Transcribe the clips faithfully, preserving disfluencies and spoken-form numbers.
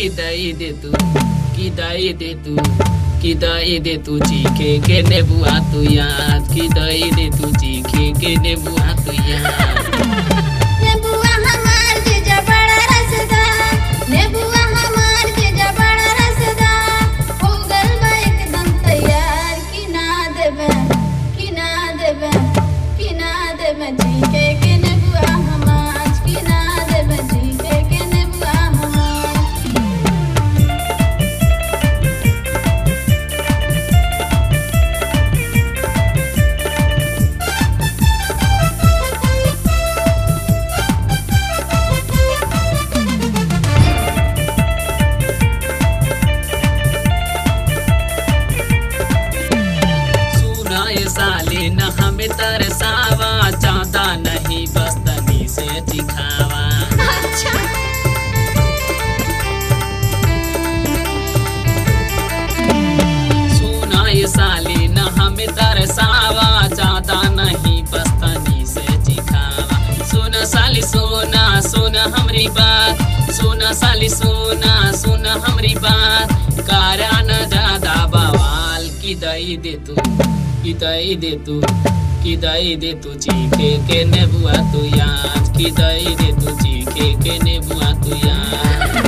कि दई दे तू कि दई दे तू कि दई दे तू चीखे के नेबुआ तू याद कि दई दे तू चीखे के नेबुआ तू याद। नेबुआ हमार जीजा बड़ा रसदार, नेबुआ हमार जीजा बड़ा रसदार, हो गल बा एकदम तैयार कि ना देबे कि ना देबे कि ना देबे चीखे के नेबुआ हमार कि ना देबे चीखे के नेबुआ हमार। साले न हमें तरसावा चाहता नहीं बस तनी से दिखावा। अच्छा सुना ये साले न हमें तरसावा चाहता नहीं बस तनी से दिखावा। सुना साली सोना सुना हमरी बात, सुना साली सोना सुना हमरी बात, कारा न ज्यादा बवाल कि दई दे तू कि दई दे तू कि दई दे तू चीखे के नेबुआ तू याद कि दई दे तू चीखे के नेबुआ तू याद।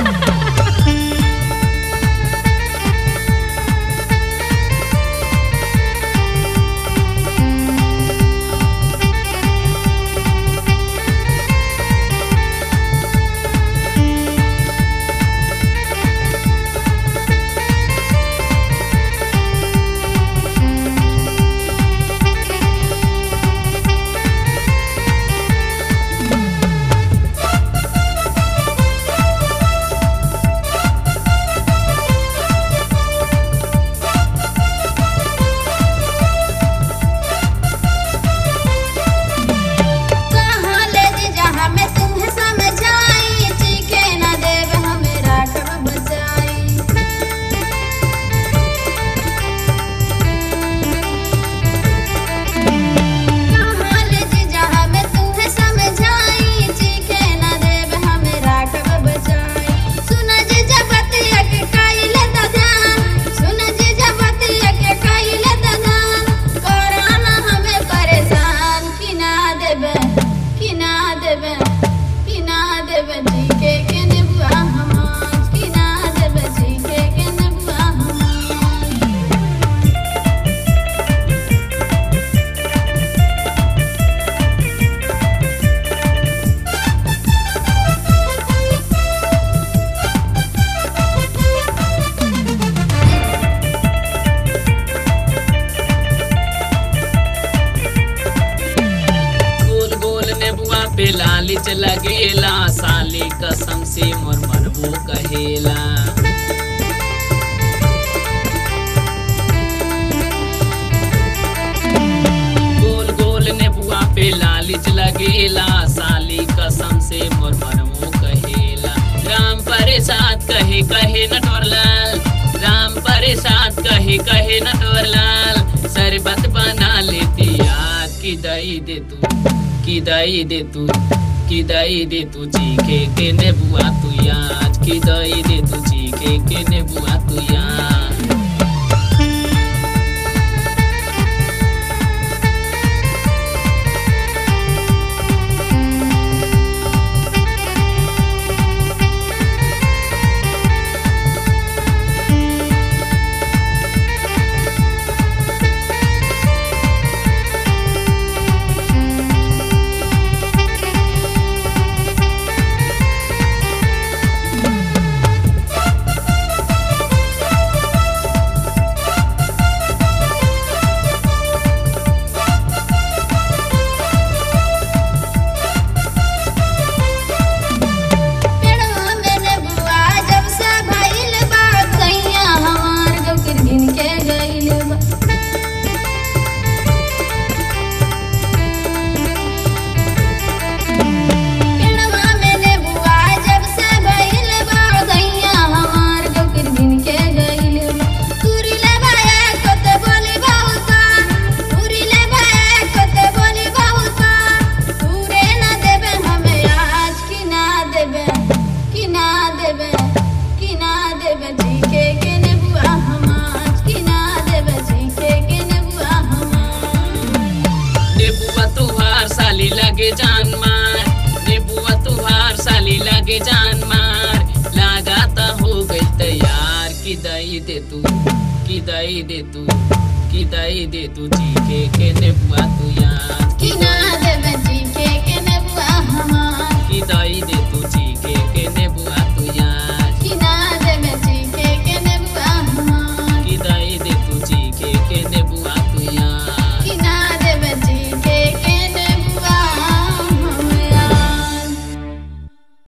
पे लालिच लगेला साली कसम से मोर मनबू कहेला। गोल गोल नेबुआ पे लालिच लगेला साली कसम से मोर मनबू कहेला। राम परेशाद कहे कहे नटवरलाल, राम परेशाद कहे कहे नटवरलाल, शरबत बना लेती याद कि दई दे तू कि दई दे तू कि दई दे तू चीखे के नेबुआ तू याद कि दई दे तू चीखे के नेबुआ तू याद। लागे जान मार लगाता हो गई तैयार कि दई दे तू कि दई दे तू कि दई दे तू चीखे के नेबुआ तू याद कि ना देवे चीखे के नेबुआ हमार कि दई दे तू चीखे के नेबुआ तू याद कि ना देवे चीखे के नेबुआ हमार कि दई दे तू चीखे के नेबुआ